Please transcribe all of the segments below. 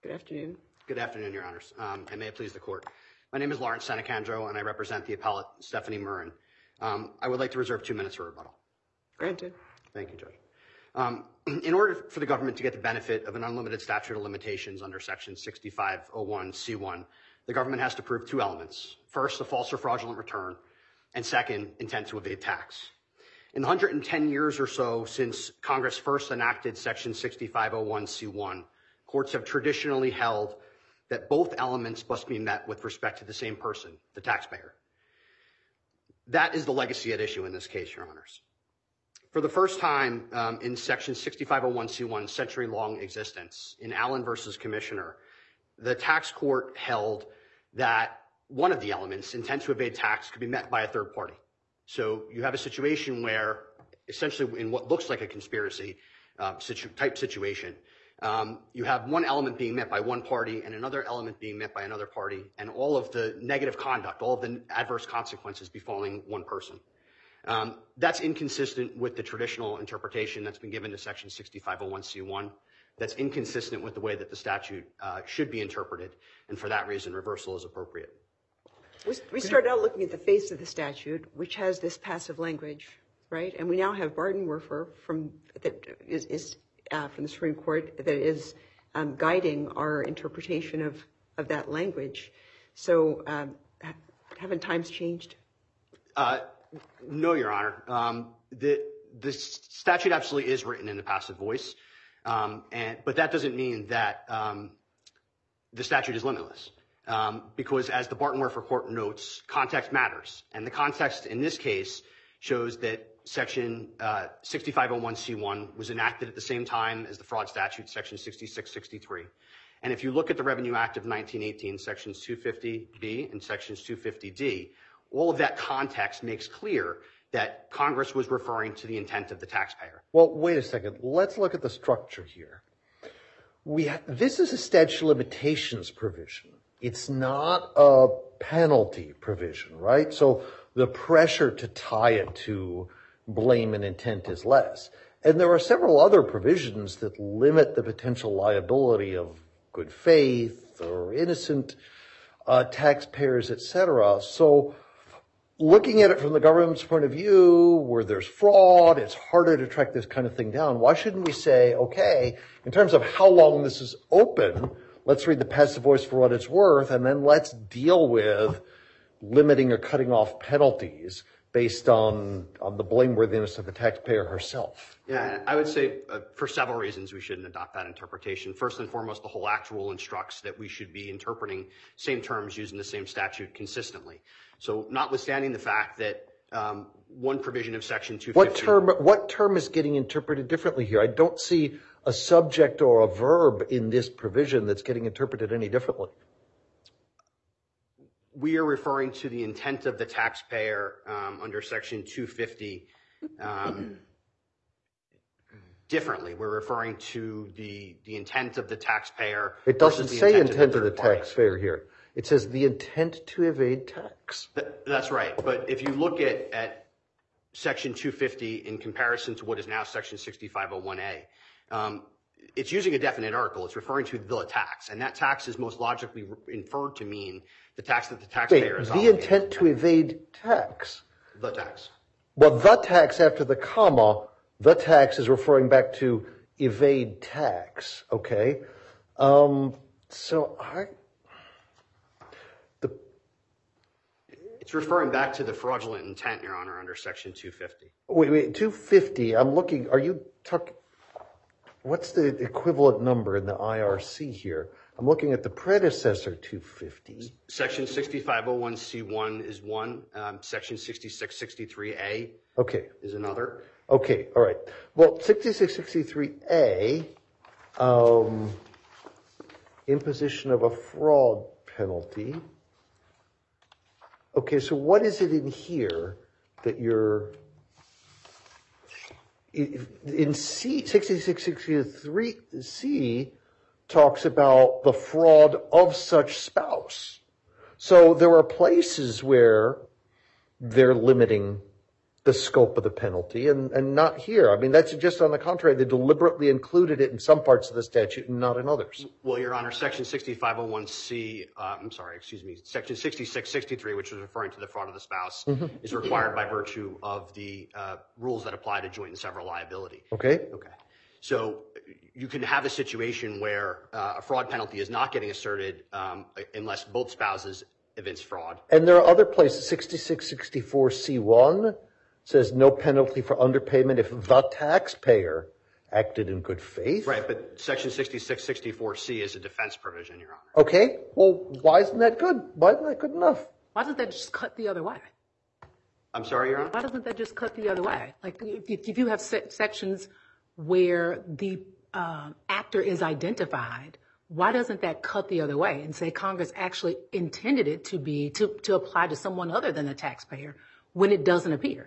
Good afternoon. Good afternoon, Your Honors, and may it please the Court. My name is Lawrence Senecandro, and I represent the appellate Stephanie Murrin. I would like to reserve 2 minutes for rebuttal. Granted. Thank you, Judge. In order for the government to get the benefit of an unlimited statute of limitations under Section 6501C1, the government has to prove 2 elements. First, a false or fraudulent return, and second, intent to evade tax. In the 110 years or so since Congress first enacted Section 6501C1, courts have traditionally held that both elements must be met with respect to the same person, the taxpayer. That is the legacy at issue in this case, Your Honors. For the first time in Section 6501C1's century-long existence, in Allen versus Commissioner, the tax court held that one of the elements, intent to evade tax, could be met by a third party. So you have a situation where, essentially in what looks like a conspiracy type situation, you have one element being met by one party and another element being met by another party, and all of the negative conduct, all of the adverse consequences befalling one person. That's inconsistent with the traditional interpretation that's been given to Section 6501C1. That's inconsistent with the way that the statute should be interpreted, and for that reason, reversal is appropriate. We started out looking at the face of the statute, which has this passive language, right? And we now have Bardenwerfer from the Supreme Court that is guiding our interpretation of that language. So haven't times changed? No, Your Honor. The statute absolutely is written in the passive voice, but that doesn't mean that the statute is limitless. Because as the Bardenwerfer Court notes, context matters. And the context in this case shows that Section 6501C1 was enacted at the same time as the fraud statute, Section 6663. And if you look at the Revenue Act of 1918, Sections 250B and Sections 250D, all of that context makes clear that Congress was referring to the intent of the taxpayer. Well, wait a second. Let's look at the structure here. This is a statute of limitations provision. It's not a penalty provision, right? So the pressure to tie it to blame and intent is less. And there are several other provisions that limit the potential liability of good faith or innocent taxpayers, et cetera. So looking at it from the government's point of view, where there's fraud, it's harder to track this kind of thing down. Why shouldn't we say, okay, in terms of how long this is open, let's read the passive voice for what it's worth, and then let's deal with limiting or cutting off penalties based on the blameworthiness of the taxpayer herself. Yeah, I would say for several reasons we shouldn't adopt that interpretation. First and foremost, the whole Act rule instructs that we should be interpreting same terms using the same statute consistently. So notwithstanding the fact that one provision of Section 250... What term is getting interpreted differently here? I don't see a subject or a verb in this provision that's getting interpreted any differently. We are referring to the intent of the taxpayer under Section 250 differently. We're referring to the intent of the taxpayer. It doesn't say intent of the taxpayer here. It says the intent to evade tax. That's right. But if you look at Section 250 in comparison to what is now Section 6501A, it's using a definite article. It's referring to the tax, and that tax is most logically inferred to mean the tax that the taxpayer is obligated. The intent to evade tax. The tax. Well, the tax after the comma, the tax is referring back to evade tax, okay? It's referring back to the fraudulent intent, Your Honor, under Section 250. Wait, 250, I'm looking, are you talking, what's the equivalent number in the IRC here? I'm looking at the predecessor 250. Section 6501C1 is one. Section 6663A is another. Okay, all right. Well, 6663A, imposition of a fraud penalty. Okay, so what is it in here that you're, in C, 6663C talks about the fraud of such spouse. So there are places where they're limiting the scope of the penalty and not here. I mean, that's just on the contrary. They deliberately included it in some parts of the statute and not in others. Well, Your Honor, Section 6501C, Section 6663, which was referring to the fraud of the spouse, is required by virtue of the rules that apply to joint and several liability. Okay. Okay. So you can have a situation where a fraud penalty is not getting asserted unless both spouses evince fraud. And there are other places, 6664C1 says no penalty for underpayment if the taxpayer acted in good faith. Right, but Section 6664C is a defense provision, Your Honor. Okay, well, why isn't that good? Why isn't that good enough? Why doesn't that just cut the other way? I'm sorry, Your Honor? Why doesn't that just cut the other way? Like, if you have sections where the actor is identified, why doesn't that cut the other way and say Congress actually intended it to be to apply to someone other than the taxpayer when it doesn't appear?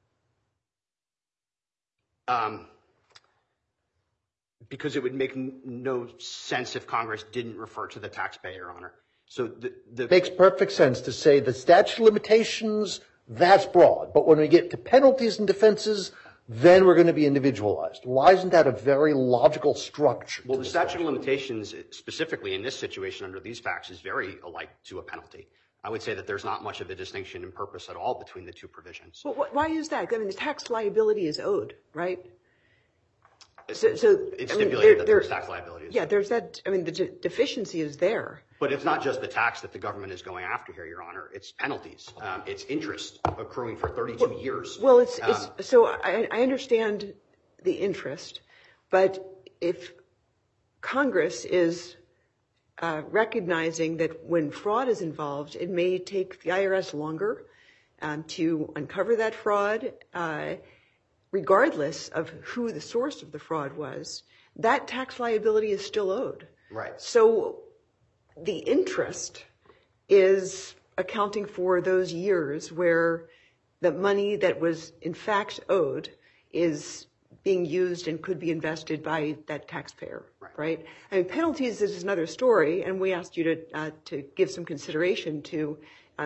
Because it would make no sense if Congress didn't refer to the taxpayer, Your Honor. So Makes perfect sense to say the statute of limitations, that's broad. But when we get to penalties and defenses, then we're going to be individualized. Why isn't that a very logical structure? Well, the statute of limitations, specifically in this situation under these facts, is very alike to a penalty. I would say that there's not much of a distinction in purpose at all between the two provisions. Well, why is that? I mean, the tax liability is owed, right? It's stipulated that there's tax liability. Yeah, there's that. I mean, the deficiency is there. But it's not just the tax that the government is going after here, Your Honor. It's penalties. It's interest accruing for 32 years. Well, so I understand the interest, but if Congress is recognizing that when fraud is involved, it may take the IRS longer to uncover that fraud, regardless of who the source of the fraud was, that tax liability is still owed. Right. So the interest is accounting for those years where the money that was in fact owed is being used and could be invested by that taxpayer, right? I mean, penalties is another story, and we asked you to give some consideration to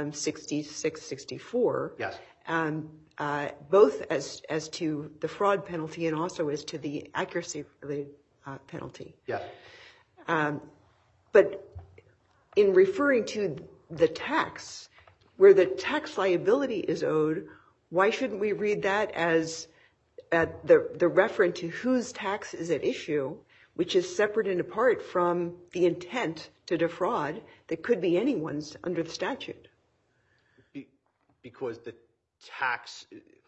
6664. Yes. Both as to the fraud penalty and also as to the accuracy-related penalty. Yes. But in referring to the tax, where the tax liability is owed, why shouldn't we read that as the reference to whose tax is at issue, which is separate and apart from the intent to defraud that could be anyone's under the statute? Because the tax,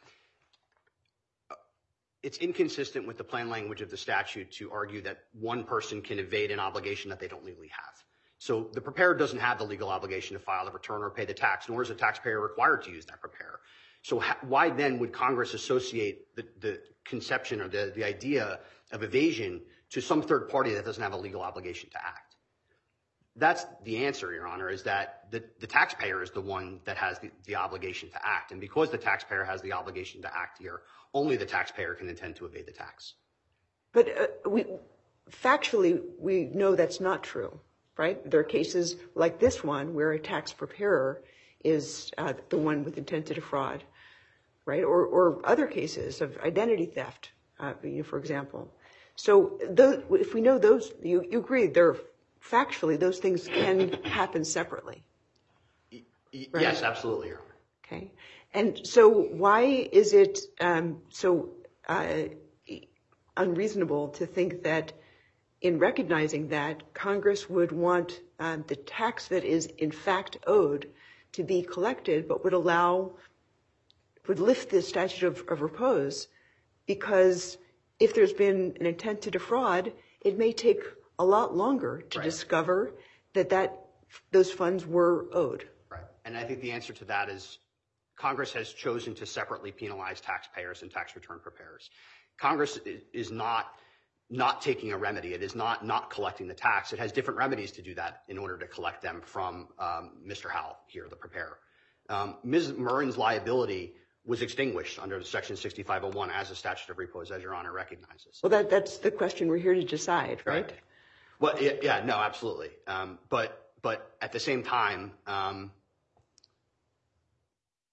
it's inconsistent with the plain language of the statute to argue that one person can evade an obligation that they don't legally have. So the preparer doesn't have the legal obligation to file a return or pay the tax, nor is a taxpayer required to use that preparer. So why then would Congress associate the conception or the idea of evasion to some third party that doesn't have a legal obligation to act? That's the answer, Your Honor, is that the taxpayer is the one that has the obligation to act. And because the taxpayer has the obligation to act here, only the taxpayer can intend to evade the tax. But factually, we know that's not true, right? There are cases like this one where a tax preparer is the one with intent to defraud, right? Or other cases of identity theft, for example. So if we know those, you agree factually those things can happen separately. Right? Yes, absolutely, Your Honor. Okay. And so why is it so unreasonable to think that in recognizing that Congress would want the tax that is in fact owed to be collected, but would lift the statute of repose, because if there's been an intent to defraud, it may take a lot longer to discover that those funds were owed. Right. And I think the answer to that is Congress has chosen to separately penalize taxpayers and tax return preparers. Congress is not taking a remedy. It is not collecting the tax. It has different remedies to do that in order to collect them from Mr. Howell here, the preparer. Ms. Murren's liability was extinguished under Section 6501 as a statute of repose, as Your Honor recognizes. Well, that's the question we're here to decide, right? Well, yeah, no, absolutely. But at the same time,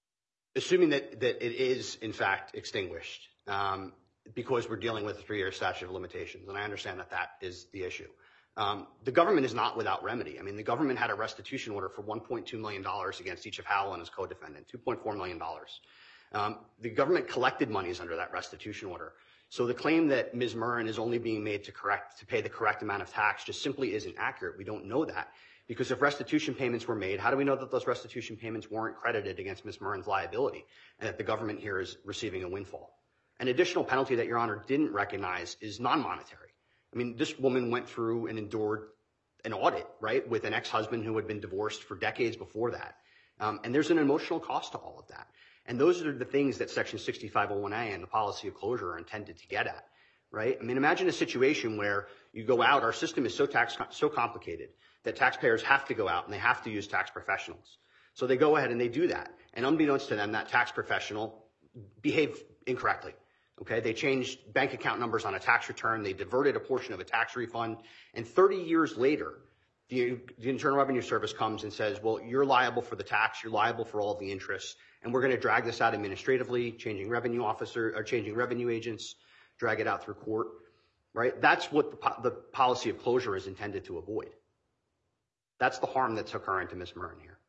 Assuming that it is, in fact, extinguished, because we're dealing with a 3-year statute of limitations, and I understand that that is the issue. The government is not without remedy. I mean, the government had a restitution order for $1.2 million against each of Howell and his co-defendant, $2.4 million. The government collected monies under that restitution order. So the claim that Ms. Murrin is only being made to pay the correct amount of tax just simply isn't accurate. We don't know that. Because if restitution payments were made, how do we know that those restitution payments weren't credited against Ms. Murrin's liability and that the government here is receiving a windfall? An additional penalty that Your Honor didn't recognize is non-monetary. I mean, this woman went through and endured an audit, right, with an ex-husband who had been divorced for decades before that. And there's an emotional cost to all of that. And those are the things that Section 6501A and the policy of closure are intended to get at, right? I mean, imagine a situation where you go out, our system is so complicated that taxpayers have to go out and they have to use tax professionals. So they go ahead and they do that. And unbeknownst to them, that tax professional behaved incorrectly. Okay, they changed bank account numbers on a tax return. They diverted a portion of a tax refund. And 30 years later, the Internal Revenue Service comes and says, well, you're liable for the tax. You're liable for all of the interest. And we're going to drag this out administratively, changing revenue agents, drag it out through court, right? That's what the policy of closure is intended to avoid. That's the harm that's occurring to Ms. Murrin here.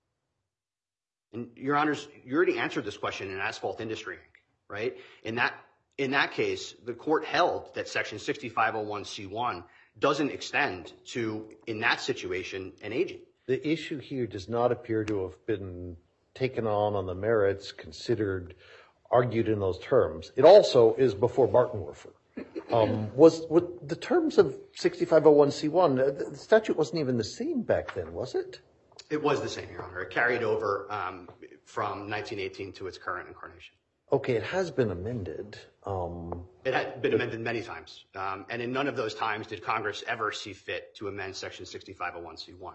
And Your Honors, you already answered this question in Asphalt Industry Inc., right? In that case, the court held that Section 6501C1 doesn't extend to, in that situation, an agent. The issue here does not appear to have been taken on the merits, considered, argued in those terms. It also is before Bartenwerfer. Was the terms of 6501C1, the statute wasn't even the same back then, was it? It was the same, Your Honor. It carried over from 1918 to its current incarnation. Okay, it has been amended. It had been amended many times. And in none of those times did Congress ever see fit to amend Section 6501C1.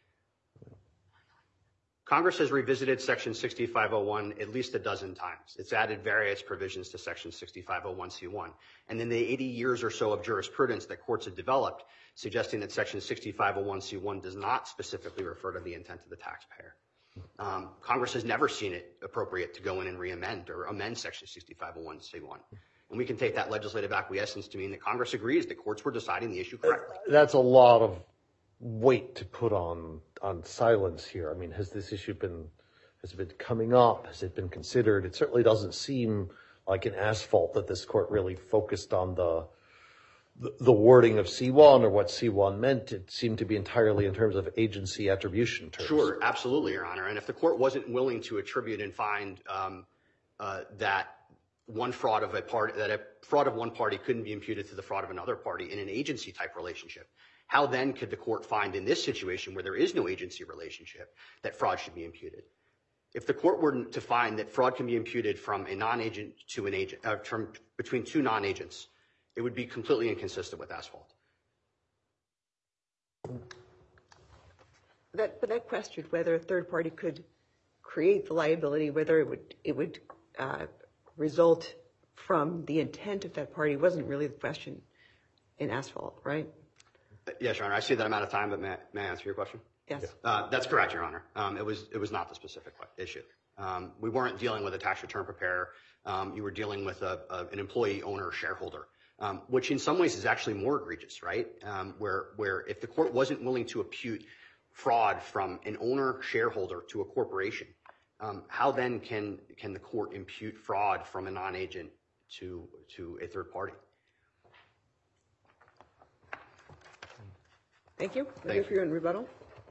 Congress has revisited Section 6501 at least a dozen times. It's added various provisions to Section 6501C1. And in the 80 years or so of jurisprudence that courts have developed, suggesting that Section 6501C1 does not specifically refer to the intent of the taxpayer. Congress has never seen it appropriate to go in and re-amend or amend Section 6501C1. And we can take that legislative acquiescence to mean that Congress agrees that courts were deciding the issue correctly. That's a lot of weight to put on silence here. I mean, has this issue been coming up? Has it been considered? It certainly doesn't seem like an asphalt that this court really focused on the wording of C1 or what C1 meant. It seemed to be entirely in terms of agency attribution terms. Sure, absolutely, Your Honor. And if the court wasn't willing to attribute and find that a fraud of one party couldn't be imputed to the fraud of another party in an agency type relationship, how then could the court find in this situation where there is no agency relationship that fraud should be imputed? If the court were to find that fraud can be imputed from a non-agent to an agent, between two non-agents, it would be completely inconsistent with asphalt. But that question, whether a third party could create the liability, whether it would result from the intent of that party, wasn't really the question in asphalt, right? Yes, Your Honor. I see that I'm out of time, but may I answer your question? Yes. That's correct, Your Honor. It was not the specific issue. We weren't dealing with a tax return preparer. You were dealing with an employee, owner, shareholder, which in some ways is actually more egregious, right? Where if the court wasn't willing to impute fraud from an owner, shareholder to a corporation, how then can the court impute fraud from a non-agent to a third party? Thank you. Thank you for your rebuttal.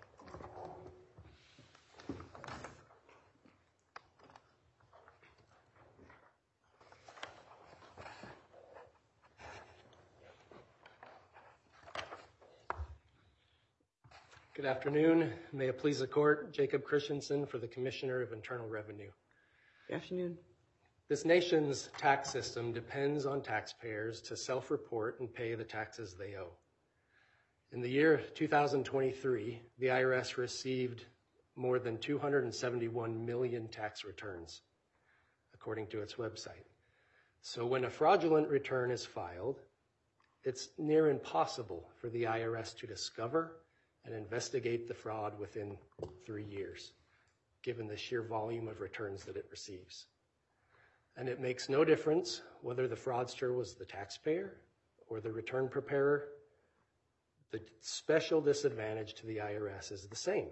Good afternoon. May it please the court, Jacob Christensen for the Commissioner of Internal Revenue. Good afternoon. This nation's tax system depends on taxpayers to self-report and pay the taxes they owe. In the year 2023, the IRS received more than 271 million tax returns, according to its website. So when a fraudulent return is filed, it's near impossible for the IRS to discover and investigate the fraud within 3 years. given the sheer volume of returns that it receives. And it makes no difference whether the fraudster was the taxpayer or the return preparer. The special disadvantage to the IRS is the same.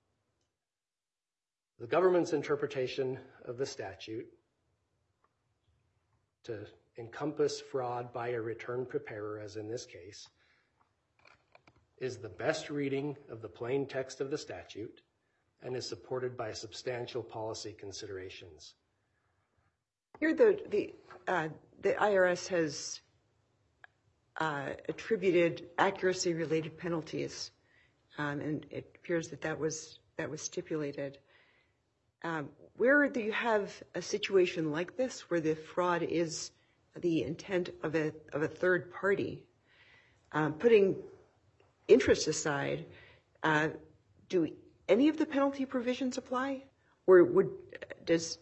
The government's interpretation of the statute to encompass fraud by a return preparer, as in this case, is the best reading of the plain text of the statute and is supported by substantial policy considerations. Here, the IRS has attributed accuracy-related penalties, and it appears that was stipulated. Where do you have a situation like this, where the fraud is the intent of a third party? Putting interest aside, do any of the penalty provisions apply, or does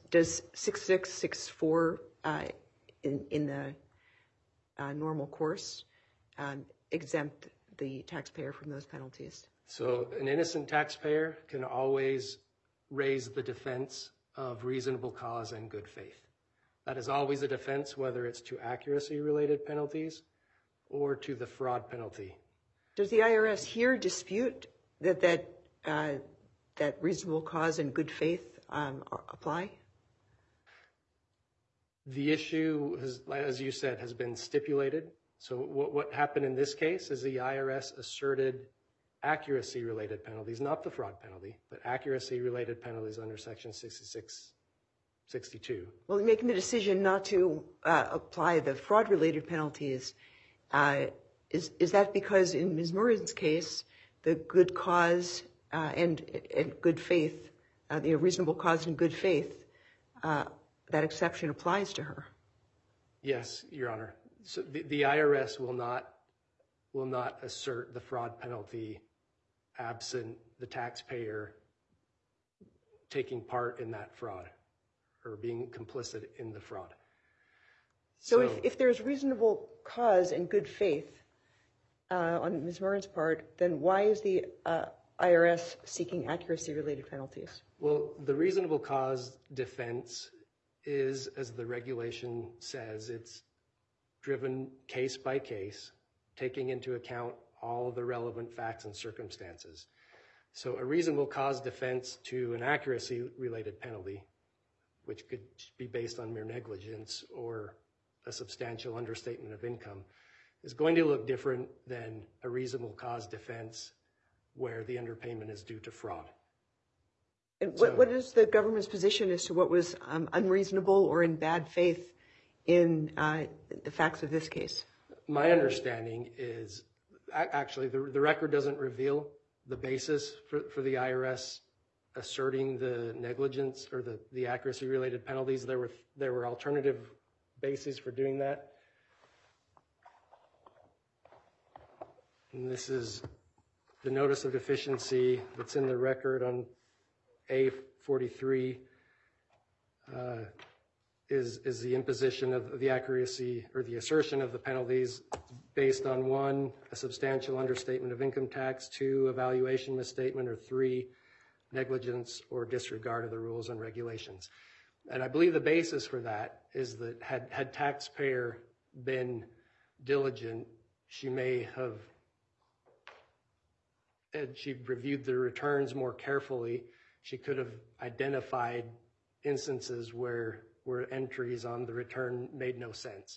6664 in the normal course exempt the taxpayer from those penalties? So an innocent taxpayer can always raise the defense of reasonable cause and good faith. That is always a defense, whether it's to accuracy-related penalties or to the fraud penalty. Does the IRS here dispute that reasonable cause and good faith apply? The issue, as you said, has been stipulated. So what happened in this case is the IRS asserted accuracy-related penalties, not the fraud penalty, but accuracy-related penalties under Section 6662. Well, making the decision not to apply the fraud-related penalties, is that because in Ms. Murren's case, the good cause and good faith, reasonable cause and good faith, that exception applies to her? Yes, Your Honor. So the IRS will not assert the fraud penalty absent the taxpayer taking part in that fraud or being complicit in the fraud. So if there's reasonable cause and good faith on Ms. Murren's part, then why is the IRS seeking accuracy-related penalties? Well, the reasonable cause defense is, as the regulation says, it's driven case by case, taking into account all the relevant facts and circumstances. So a reasonable cause defense to an accuracy-related penalty, which could be based on mere negligence or a substantial understatement of income, is going to look different than a reasonable cause defense where the underpayment is due to fraud. And what is the government's position as to what was unreasonable or in bad faith in the facts of this case? My understanding is, actually, the record doesn't reveal the basis for the IRS asserting the negligence or the accuracy-related penalties. There were alternative bases for doing that. And this is the notice of deficiency that's in the record on A43 is the imposition of the accuracy or the assertion of the penalties based on 1, a substantial understatement of income tax, 2, a valuation misstatement, or 3, negligence or disregard of the rules and regulations. And I believe the basis for that is that had taxpayer been diligent, she may have, had she reviewed the returns more carefully, she could have identified instances where entries on the return made no sense.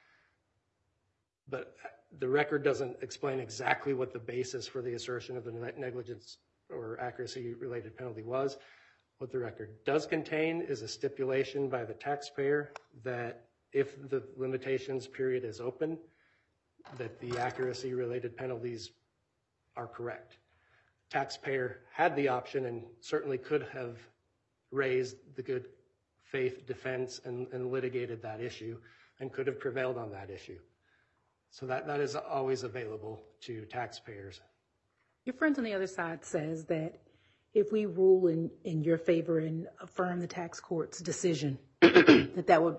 But the record doesn't explain exactly what the basis for the assertion of the negligence or accuracy-related penalty was. What the record does contain is a stipulation by the taxpayer that if the limitations period is open, that the accuracy-related penalties are correct. Taxpayer had the option and certainly could have raised the good faith defense and litigated that issue and could have prevailed on that issue. So that is always available to taxpayers. Your friend on the other side says that if we rule in your favor and affirm the tax court's decision, that would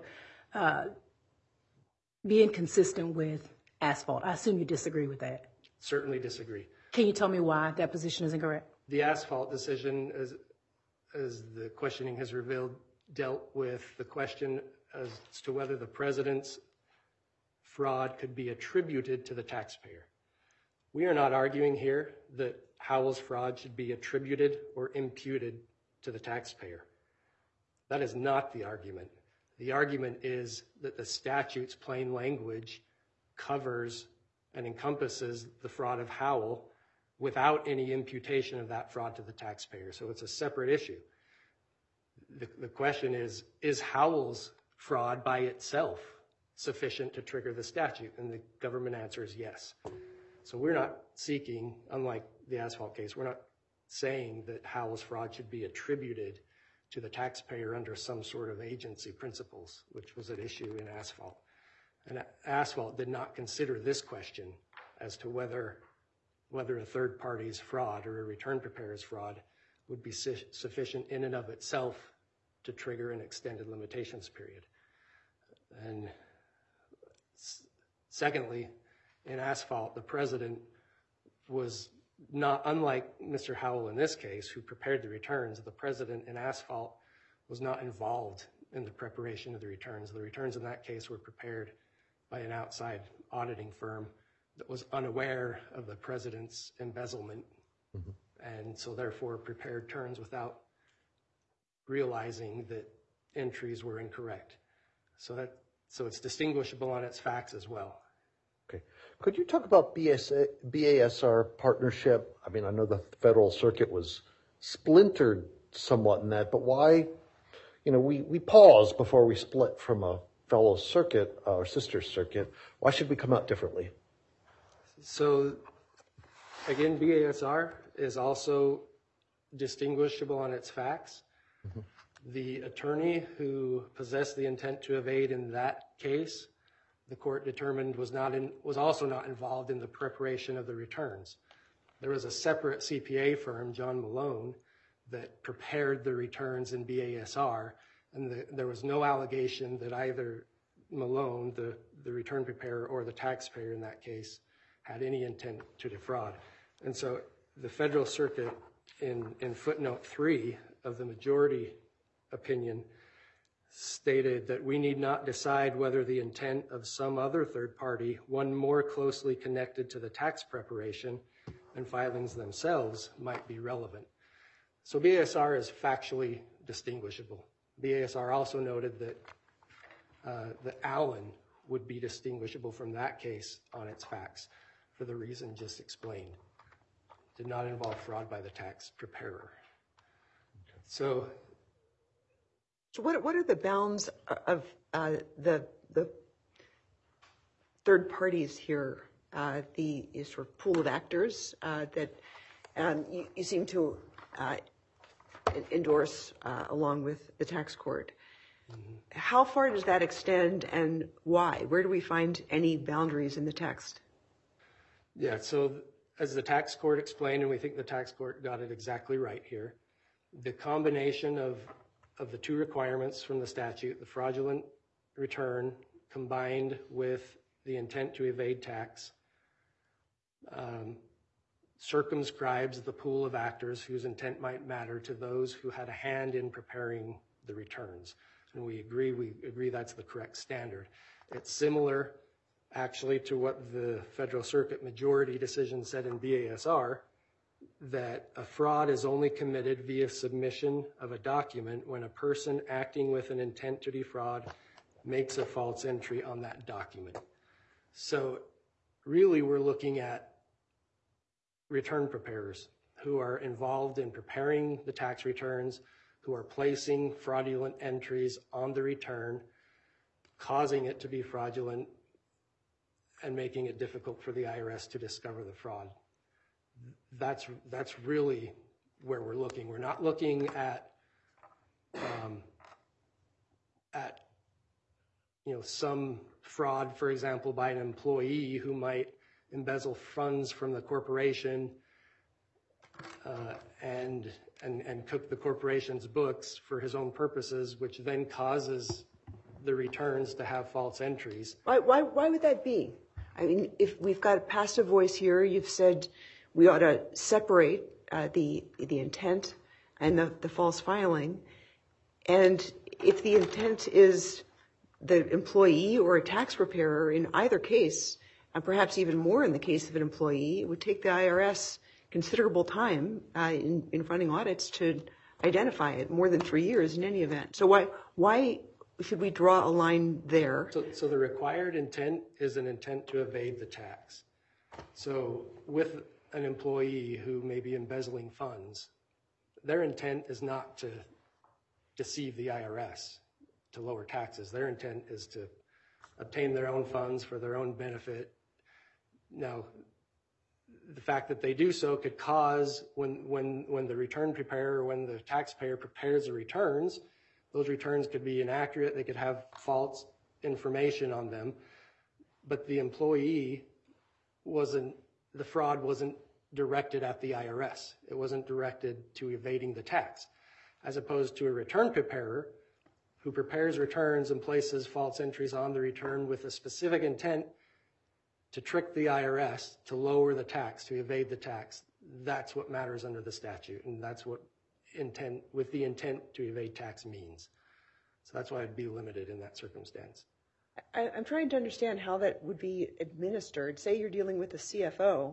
be inconsistent with asphalt. I assume you disagree with that. Certainly disagree. Can you tell me why that position is incorrect? The asphalt decision as the questioning has revealed, dealt with the question as to whether the president's fraud could be attributed to the taxpayer. We are not arguing here that Howell's fraud should be attributed or imputed to the taxpayer. That is not the argument. The argument is that the statute's plain language covers and encompasses the fraud of Howell without any imputation of that fraud to the taxpayer. So it's a separate issue. The question is Howell's fraud by itself sufficient to trigger the statute? And the government answer is yes. So we're not seeking, unlike the Asphalt case, we're not saying that Howell's fraud should be attributed to the taxpayer under some sort of agency principles, which was at issue in Asphalt. And Asphalt did not consider this question as to whether a third party's fraud or a return preparer's fraud would be sufficient in and of itself to trigger an extended limitations period. And secondly, in Asphalt, the president was not, unlike Mr. Howell in this case, who prepared the returns, the president in Asphalt was not involved in the preparation of the returns. The returns in that case were prepared by an outside auditing firm that was unaware of the president's embezzlement, and so therefore prepared returns without realizing that entries were incorrect. So it's distinguishable on its facts as well. Okay. Could you talk about BASR partnership? I mean, I know the Federal Circuit was splintered somewhat in that, but why, we pause before we split from a fellow circuit or sister circuit. Why should we come out differently? So again, BASR is also distinguishable on its facts. The attorney who possessed the intent to evade in that case, the court determined was also not involved in the preparation of the returns. There was a separate CPA firm, John Malone, that prepared the returns in BASR, and there was no allegation that either Malone, the return preparer, or the taxpayer in that case had any intent to defraud. And so the Federal Circuit in footnote 3 of the majority opinion stated that we need not decide whether the intent of some other third party, one more closely connected to the tax preparation and filings themselves, might be relevant. So BASR is factually distinguishable. BASR also noted that Allen would be distinguishable from that case on its facts for the reason just explained. Did not involve fraud by the tax preparer. So what are the bounds of the third parties here, the sort of pool of actors that you seem to endorse along with the tax court? How far does that extend and why? Where do we find any boundaries in the text? Yeah, so as the tax court explained, and we think the tax court got it exactly right here, the combination of the two requirements from the statute, the fraudulent return combined with the intent to evade tax, circumscribes the pool of actors whose intent might matter to those who had a hand in preparing the returns. And we agree that's the correct standard. It's similar actually to what the Federal Circuit majority decision said in BASR, that a fraud is only committed via submission of a document when a person acting with an intent to defraud makes a false entry on that document. So really we're looking at return preparers who are involved in preparing the tax returns, who are placing fraudulent entries on the return, causing it to be fraudulent, and making it difficult for the IRS to discover the fraud. That's really where we're looking. We're not looking at some fraud, for example, by an employee who might embezzle funds from the corporation and cook the corporation's books for his own purposes, which then causes the returns to have false entries. Why would that be? I mean, if we've got a passive voice here, you've said we ought to separate the intent and the false filing. And if the intent is the employee or a tax preparer, in either case, and perhaps even more in the case of an employee, it would take the IRS considerable time in running audits to identify it, more than 3 years in any event. So why should we draw a line there? So the required intent is an intent to evade the tax. So with an employee who may be embezzling funds, their intent is not to deceive the IRS to lower taxes. Their intent is to obtain their own funds for their own benefit. Now, the fact that they do so could cause, when the return preparer, when the taxpayer prepares the returns, those returns could be inaccurate. They could have false information on them. But the employee the fraud wasn't directed at the IRS. It wasn't directed to evading the tax, as opposed to a return preparer who prepares returns and places false entries on the return with a specific intent to trick the IRS, to lower the tax, to evade the tax. That's what matters under the statute, and that's what with the intent to evade tax means. So that's why I'd be limited in that circumstance. I'm trying to understand how that would be administered. Say you're dealing with a CFO,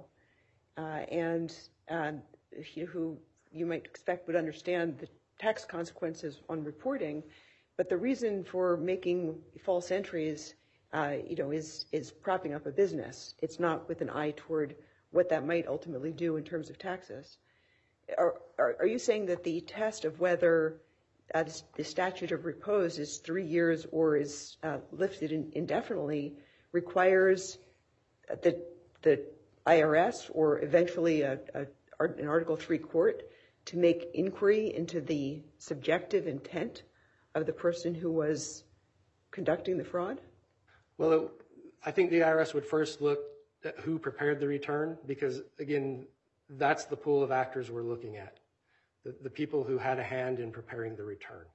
who you might expect would understand the tax consequences on reporting, but the reason for making false entries is propping up a business. It's not with an eye toward what that might ultimately do in terms of taxes. Are you saying that the test of whether the statute of repose is 3 years or is lifted indefinitely requires the IRS or eventually an Article III court to make inquiry into the subjective intent of the person who was conducting the fraud? Well, I think the IRS would first look at who prepared the return, because, again, that's the pool of actors we're looking at, the people who had a hand in preparing the return.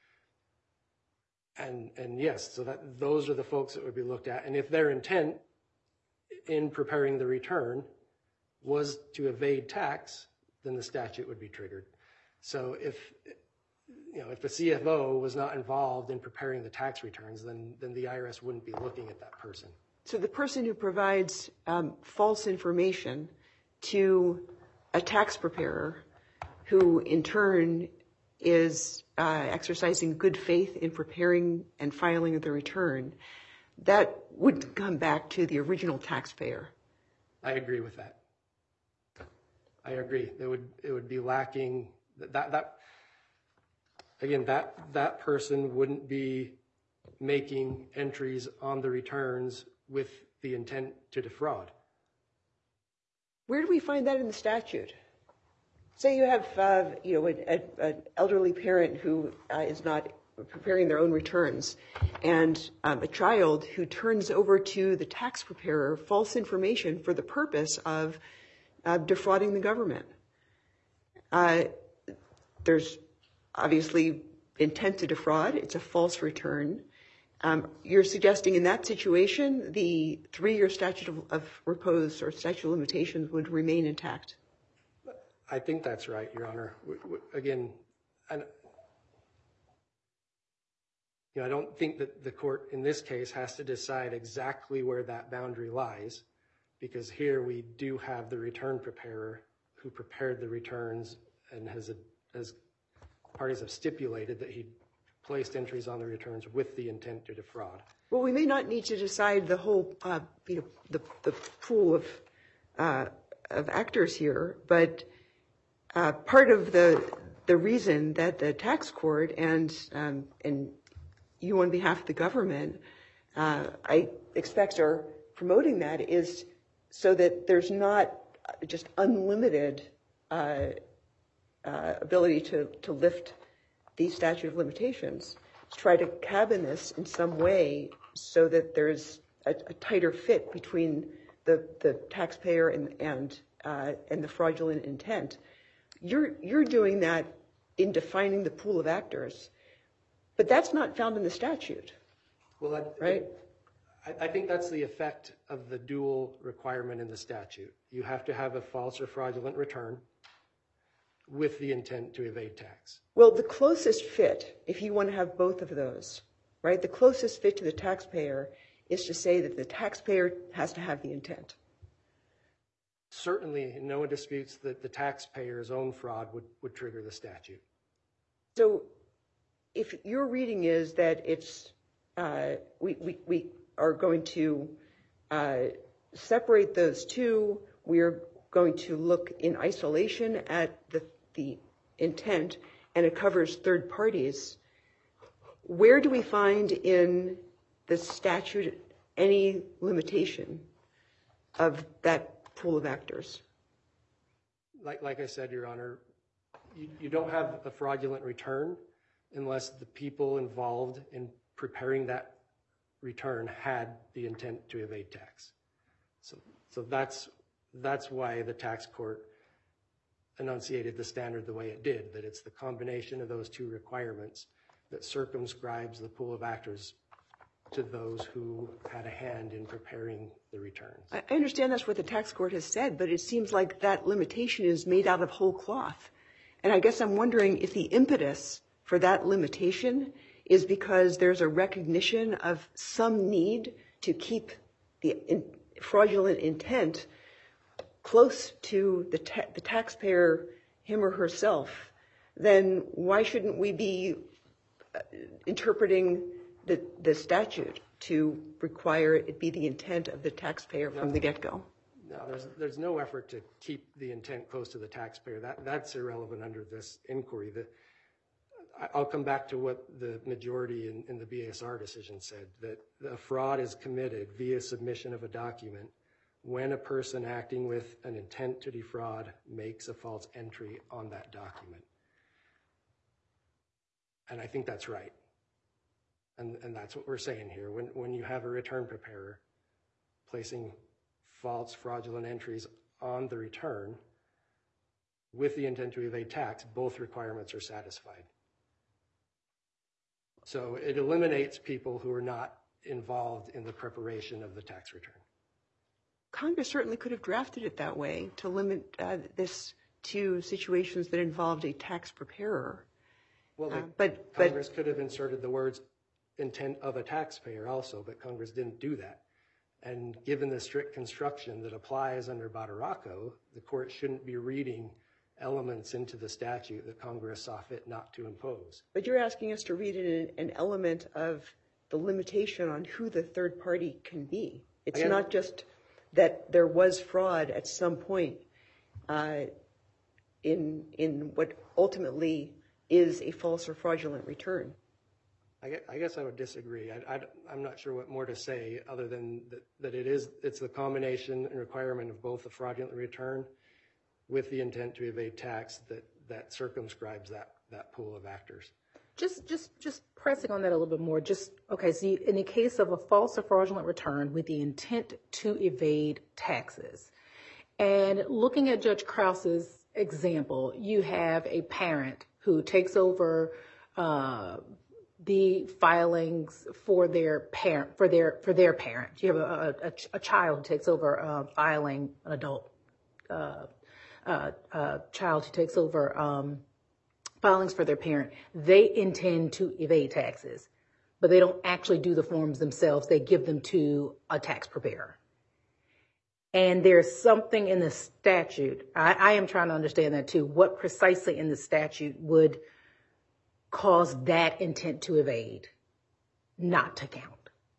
And yes, so those are the folks that would be looked at. And if their intent in preparing the return was to evade tax, then the statute would be triggered. So if the CFO was not involved in preparing the tax returns, then the IRS wouldn't be looking at that person. So the person who provides false information to a tax preparer, who in turn is exercising good faith in preparing and filing the return, that would come back to the original taxpayer. I agree with that. I agree. It would be lacking that person wouldn't be making entries on the returns with the intent to defraud. Where do we find that in the statute? Say you have an elderly parent who is not preparing their own returns, and a child who turns over to the tax preparer false information for the purpose of defrauding the government. There's obviously intent to defraud. It's a false return. You're suggesting in that situation, the 3-year statute of repose or statute of limitations would remain intact? I think that's right, Your Honor. Again, I don't think that the court in this case has to decide exactly where that boundary lies, because here we do have the return preparer who prepared the returns and as parties have stipulated that he placed entries on the returns with the intent to defraud. Well, we may not need to decide the whole, the pool of actors here, but part of the reason that the tax court and you on behalf of the government, I expect are promoting that is so that there's not just unlimited ability to lift the statute of limitations, to try to cabin this in some way so that there's a tighter fit between the taxpayer and the fraudulent intent. You're doing that in defining the pool of actors, but that's not found in the statute. Well, right? I think that's the effect of the dual requirement in the statute. You have to have a false or fraudulent return with the intent to evade tax. Well, the closest fit, if you want to have both of those, right? The closest fit to the taxpayer is to say that the taxpayer has to have the intent. Certainly, no one disputes that the taxpayer's own fraud would trigger the statute. So if your reading is that it's, we are going to separate those two, we are going to look in isolation at the intent, and it covers third parties, where do we find in the statute any limitation of that pool of actors? Like I said, Your Honor, you don't have a fraudulent return unless the people involved in preparing that return had the intent to evade tax. So that's why the tax court enunciated the standard the way it did, that it's the combination of those two requirements that circumscribes the pool of actors to those who had a hand in preparing the returns. I understand that's what the tax court has said, but it seems like that limitation is made out of whole cloth. And I guess I'm wondering if the impetus for that limitation is because there's a recognition of some need to keep the fraudulent intent close to the taxpayer, him or herself. Then why shouldn't we be interpreting the statute to require it be the intent of the taxpayer from the get-go? No, there's no effort to keep the intent close to the taxpayer. That's irrelevant under this inquiry. I'll come back to what the majority in the BASR decision said, that a fraud is committed via submission of a document when a person acting with an intent to defraud makes a false entry on that document. And I think that's right. And that's what we're saying here. When you have a return preparer placing false fraudulent entries on the return with the intent to evade tax, both requirements are satisfied. So it eliminates people who are not involved in the preparation of the tax return. Congress certainly could have drafted it that way to limit this to situations that involved a tax preparer. Well, Congress could have inserted the words intent of a taxpayer also, but Congress didn't do that. And given the strict construction that applies under Badaracco, the court shouldn't be reading elements into the statute that Congress saw fit not to impose. But you're asking us to read in an element of the limitation on who the third party can be. It's not just that there was fraud at some point in what ultimately is a false or fraudulent return. I guess I would disagree. I'm not sure what more to say other than that it's the combination and requirement of both a fraudulent return with the intent to evade tax that circumscribes that pool of actors. Just pressing on that a little bit more. So in the case of a false or fraudulent return with the intent to evade taxes, and looking at Judge Krause's example, you have a parent who takes over the filings for their parent. You have a child who takes over filing, an adult child who takes over filings for their parent. They intend to evade taxes, but they don't actually do the forms themselves. They give them to a tax preparer. And there's something in the statute. I am trying to understand that too. What precisely in the statute would cause that intent to evade not to count?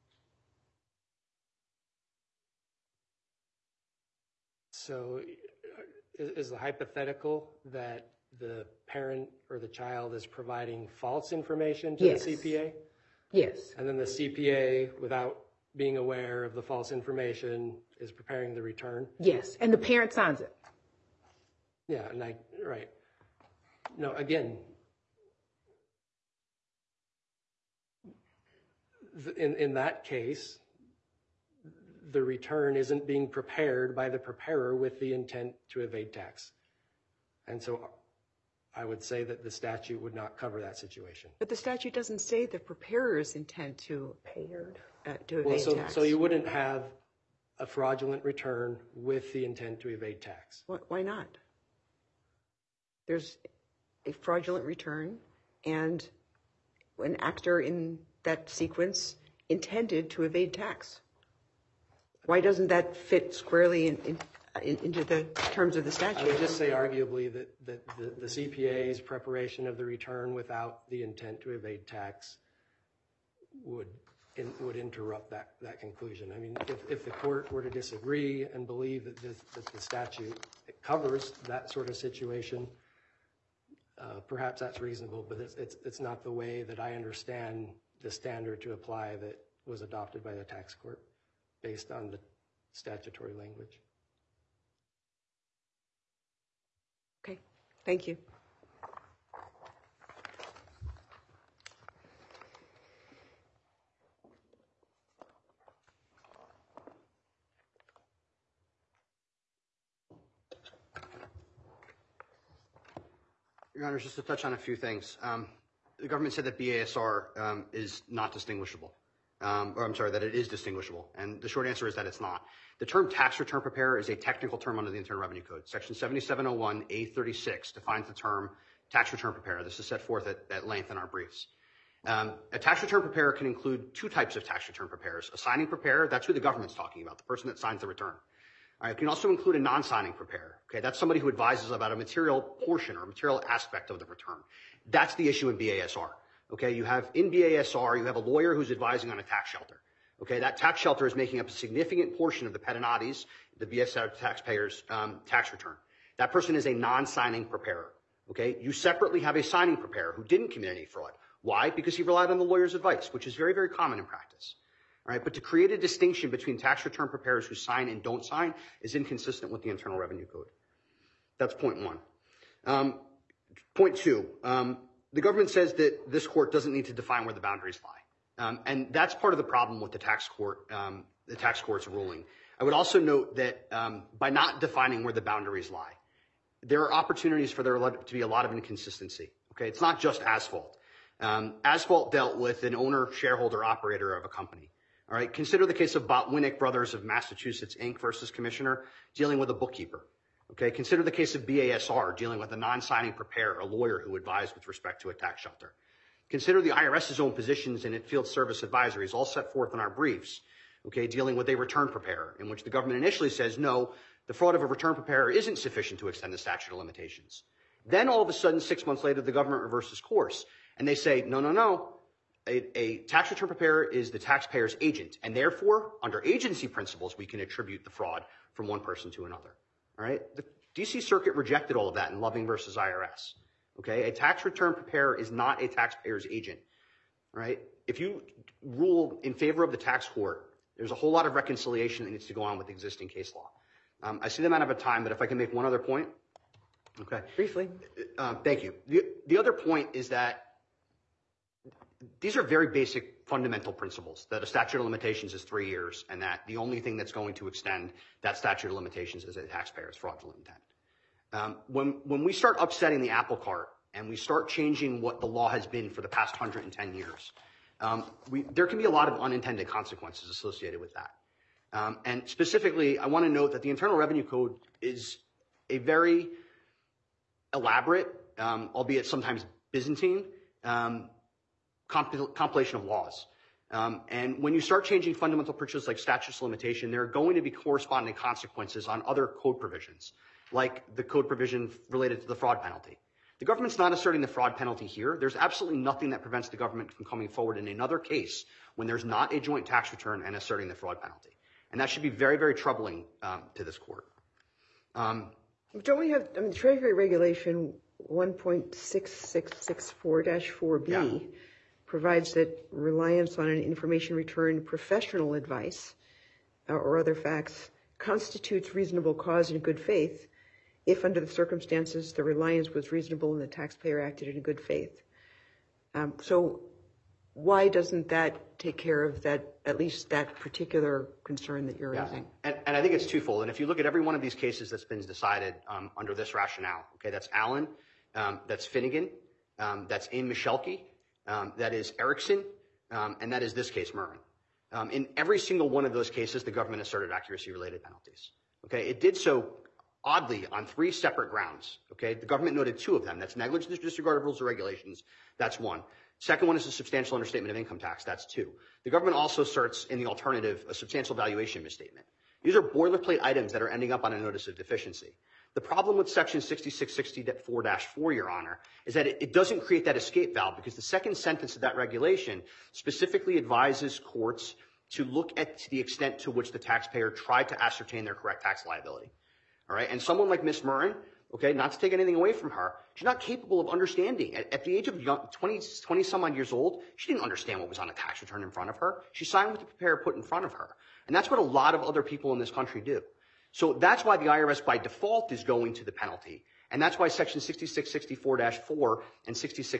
So is the hypothetical that the parent or the child is providing false information to the CPA? Yes. And then the CPA, without being aware of the false information, is preparing the return? Yes, and the parent signs it. Yeah, right. No, again, in that case, the return isn't being prepared by the preparer with the intent to evade tax. And so I would say that the statute would not cover that situation. But the statute doesn't say the preparer's intent to evade tax. So you wouldn't have a fraudulent return with the intent to evade tax. Why not? there's a fraudulent return and an actor in that sequence intended to evade tax. Why doesn't that fit squarely into the terms of the statute? I would just say arguably that the CPA's preparation of the return without the intent to evade tax would interrupt that conclusion. I mean, if the court were to disagree and believe that the statute covers that sort of situation, perhaps that's reasonable, but it's not the way that I understand the standard to apply that was adopted by the tax court based on the statutory language. Okay, thank you. Your Honor, just to touch on a few things. The government said that BASR is not distinguishable. That it is distinguishable. And the short answer is that it's not. The term tax return preparer is a technical term under the Internal Revenue Code. Section 7701A36 defines the term tax return preparer. This is set forth at length in our briefs. A tax return preparer can include two types of tax return preparers. A signing preparer, that's who the government's talking about, the person that signs the return. All right, it can also include a non-signing preparer. Okay, that's somebody who advises about a material portion or material aspect of the return. That's the issue in BASR. Okay, in BASR, you have a lawyer who's advising on a tax shelter. Okay, that tax shelter is making up a significant portion of the pedonati's, the BASR taxpayer's tax return. That person is a non-signing preparer. Okay, you separately have a signing preparer who didn't commit any fraud. Why? Because he relied on the lawyer's advice, which is very, very common in practice. All right, but to create a distinction between tax return preparers who sign and don't sign is inconsistent with the Internal Revenue Code. That's point one. Point two, the government says that this court doesn't need to define where the boundaries lie. And that's part of the problem with the tax court's ruling. I would also note that by not defining where the boundaries lie, there are opportunities for there to be a lot of inconsistency. Okay, it's not just asphalt. Asphalt dealt with an owner, shareholder, operator of a company. All right, consider the case of Botwinick Brothers of Massachusetts, Inc. versus Commissioner dealing with a bookkeeper. Okay, consider the case of BASR dealing with a non-signing preparer, a lawyer who advised with respect to a tax shelter. Consider the IRS's own positions in field service advisories, all set forth in our briefs, okay, dealing with a return preparer, in which the government initially says, no, the fraud of a return preparer isn't sufficient to extend the statute of limitations. Then all of a sudden, 6 months later, the government reverses course, and they say, no. A tax return preparer is the taxpayer's agent, and therefore, under agency principles, we can attribute the fraud from one person to another. All right, the D.C. Circuit rejected all of that in Loving versus IRS. Okay, a tax return preparer is not a taxpayer's agent. All right, if you rule in favor of the tax court, there's a whole lot of reconciliation that needs to go on with existing case law. I see them out of time, but if I can make one other point. Okay. Briefly. Thank you. The other point is that these are very basic fundamental principles, that a statute of limitations is 3 years and that the only thing that's going to extend that statute of limitations is a taxpayer's fraudulent intent. When we start upsetting the apple cart and we start changing what the law has been for the past 110 years, there can be a lot of unintended consequences associated with that. And specifically, I want to note that the Internal Revenue Code is a very elaborate, albeit sometimes Byzantine, compilation of laws. And when you start changing fundamental principles like statutes of limitation, there are going to be corresponding consequences on other code provisions, like the code provision related to the fraud penalty. The government's not asserting the fraud penalty here. There's absolutely nothing that prevents the government from coming forward in another case when there's not a joint tax return and asserting the fraud penalty. And that should be very, very troubling to this court. Don't we have, the Treasury Regulation 1.6664-4B provides that reliance on an information return professional advice or other facts constitutes reasonable cause in good faith if under the circumstances the reliance was reasonable and the taxpayer acted in good faith. So why doesn't that take care of that, at least that particular concern that you're raising? And I think it's twofold. And if you look at every one of these cases that's been decided under this rationale, okay, that's Allen, that's Finnegan, that's Aim Michelke, that is Erickson, and that is this case, Murrin. In every single one of those cases, the government asserted accuracy-related penalties. Okay, it did so oddly, on 3 separate grounds. Okay, the government noted 2 of them. That's negligence, disregard of rules or regulations. That's 1. Second one is a substantial understatement of income tax. That's 2. The government also asserts in the alternative a substantial valuation misstatement. These are boilerplate items that are ending up on a notice of deficiency. The problem with Section 6664-4, Your Honor, is that it doesn't create that escape valve, because the second sentence of that regulation specifically advises courts to look at the extent to which the taxpayer tried to ascertain their correct tax liability. All right, and someone like Ms. Murrin, okay, not to take anything away from her, she's not capable of understanding. At the age of 20 some odd years old, she didn't understand what was on a tax return in front of her. She signed what the preparer put in front of her. And that's what a lot of other people in this country do. So that's why the IRS by default is going to the penalty. And that's why Section 6664-4 and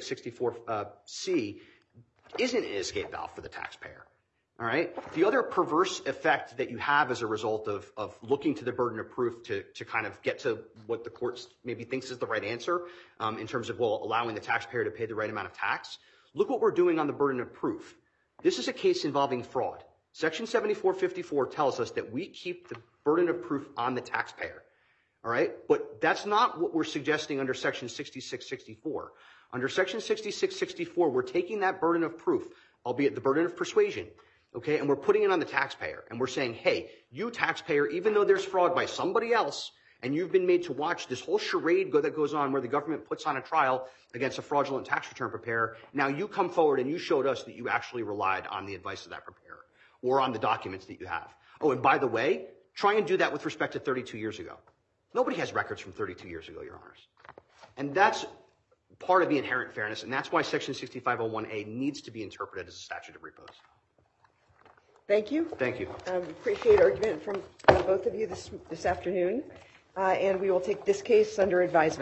6664C isn't an escape valve for the taxpayer. All right. The other perverse effect that you have as a result of looking to the burden of proof to kind of get to what the court maybe thinks is the right answer in terms of, well, allowing the taxpayer to pay the right amount of tax. Look what we're doing on the burden of proof. This is a case involving fraud. Section 7454 tells us that we keep the burden of proof on the taxpayer. All right. But that's not what we're suggesting under Section 6664. Under Section 6664, we're taking that burden of proof, albeit the burden of persuasion, okay, and we're putting it on the taxpayer. And we're saying, hey, you taxpayer, even though there's fraud by somebody else, and you've been made to watch this whole charade that goes on where the government puts on a trial against a fraudulent tax return preparer, now you come forward and you showed us that you actually relied on the advice of that preparer or on the documents that you have. Oh, and by the way, try and do that with respect to 32 years ago. Nobody has records from 32 years ago, Your Honors. And that's part of the inherent fairness, and that's why Section 6501A needs to be interpreted as a statute of repose. Thank you. Thank you. Appreciate argument from both of you this afternoon. And we will take this case under advisement.